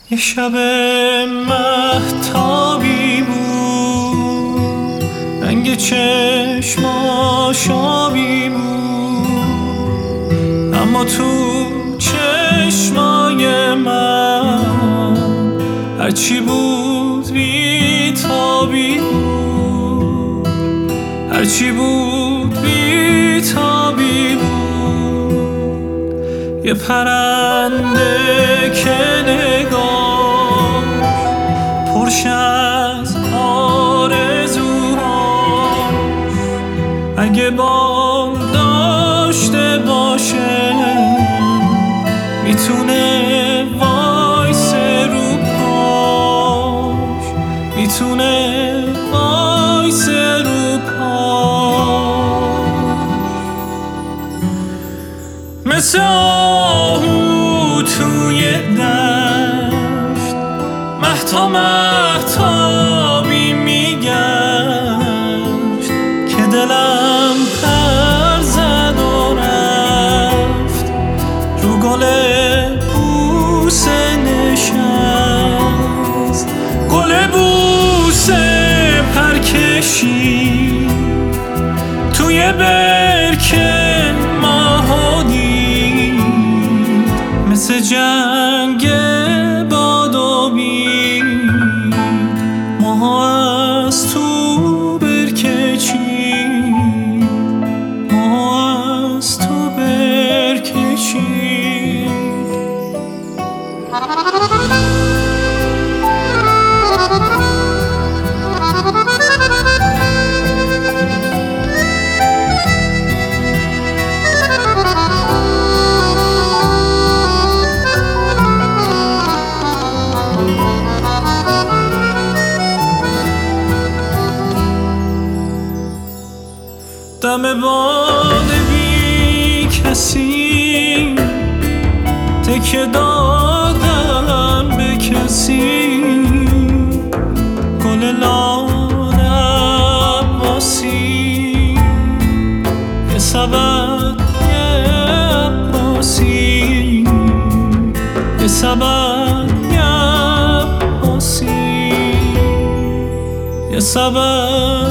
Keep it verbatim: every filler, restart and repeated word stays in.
یه شب مهتابی بود، رنگ چشماش آبی بود، اما تو چشمای من هرچی بود بی تابی بود، هرچی بود بی تابی بود. یه پرنده که نگاه پرش از آرزوهاش، اگه بال داشته باشه میتونه وایسه رو پاش، میتونه وایسه رو پاش. مثل آهو توی دشت مهتا مهتابی میگشت، که دلم پر زد و رفت رو گل بوسه نشست، گل بوسه پر کشید توی برکه ماها دید، مثل جنگ باد و بید ماها از تو برکه چید، ماها از تو برکه چید. دم باد بی کسی تکه دادم به کسی، گل لاله عباسی یه سبد یه عباسی، یه سبد یه عباسی، یه سبد